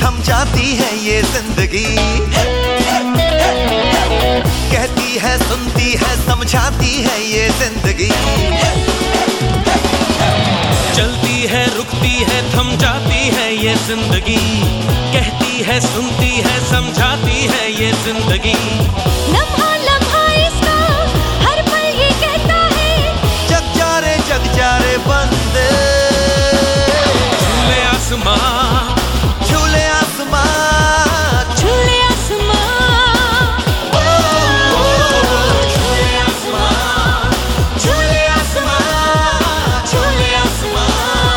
थम जाती है ये जिंदगी, कहती है सुनती है समझाती है ये जिंदगी, चलती है रुकती है थम जाती है ये जिंदगी, कहती है सुनती है समझाती है ये जिंदगी। लम्हा लम्हा इसका हर पल ये कहता है, जग जा रे बंदे, झूले आसमां झूले आसमां झूले आसमां, झूले आसमां झूले आसमां झूले आसमां।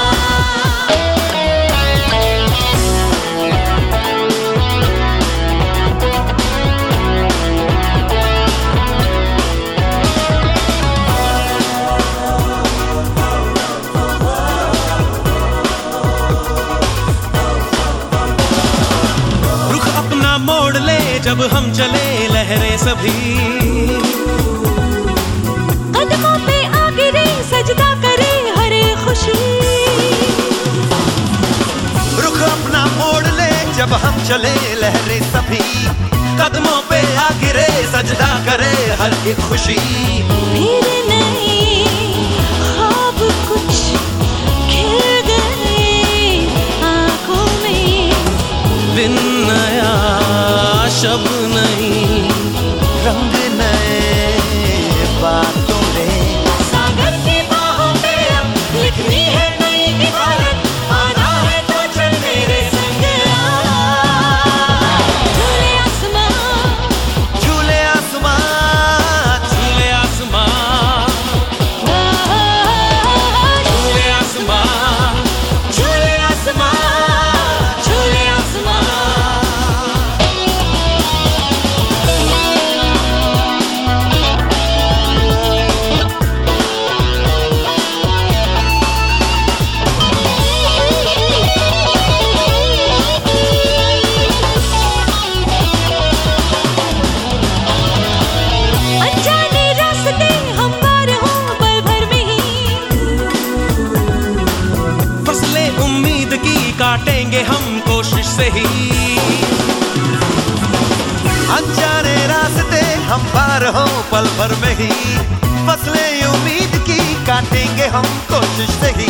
रुख अपना मोड़ ले जब हम चले लहरें सभी, कदमों पे आ गिरे सजदा करे हर एक खुशी, रुख अपना मोड़ ले जब हम चले लहरें सभी, कदमों पे आ गिरे सजदा करे हर एक खुशी। फिर नहीं ख्वाब कुछ खिल गए आंखों में, दिन नया शब नहीं, रंग नए बातों में, सागर की बाहों पे अब लिखनी है नई इबारत, आना है तो चल मेरे संग आ। झूले आसमां झूले आसमां झूले आसमां झूले आसमां झूले आसमां झूले आसमां। अनजाने रास्ते हमवार हों पल भर में ही, फसलें उम्मीद की काटेंगे हम कोशिश से ही, अनजाने रास्ते हम पार हो पल भर में ही, फसलें उम्मीद की काटेंगे हम कोशिश से ही।